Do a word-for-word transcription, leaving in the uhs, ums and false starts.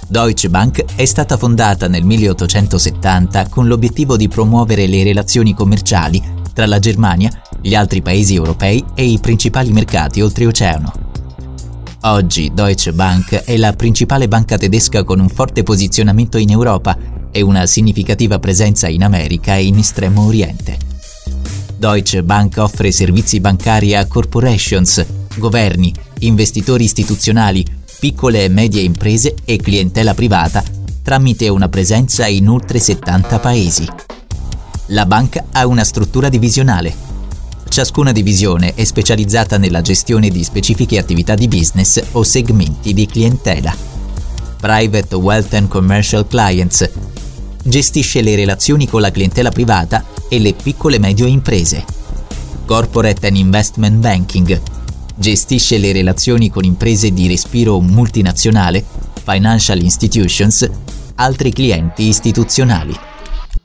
Deutsche Bank è stata fondata nel milleottocentosettanta con l'obiettivo di promuovere le relazioni commerciali tra la Germania, gli altri paesi europei e i principali mercati oltreoceano. Oggi Deutsche Bank è la principale banca tedesca con un forte posizionamento in Europa e una significativa presenza in America e in Estremo Oriente. Deutsche Bank offre servizi bancari a corporations, governi, investitori istituzionali, piccole e medie imprese e clientela privata tramite una presenza in oltre settanta paesi. La banca ha una struttura divisionale. Ciascuna divisione è specializzata nella gestione di specifiche attività di business o segmenti di clientela. Private Wealth and Commercial Clients gestisce le relazioni con la clientela privata e le piccole e medie imprese. Corporate and Investment Banking gestisce le relazioni con imprese di respiro multinazionale, financial institutions, altri clienti istituzionali.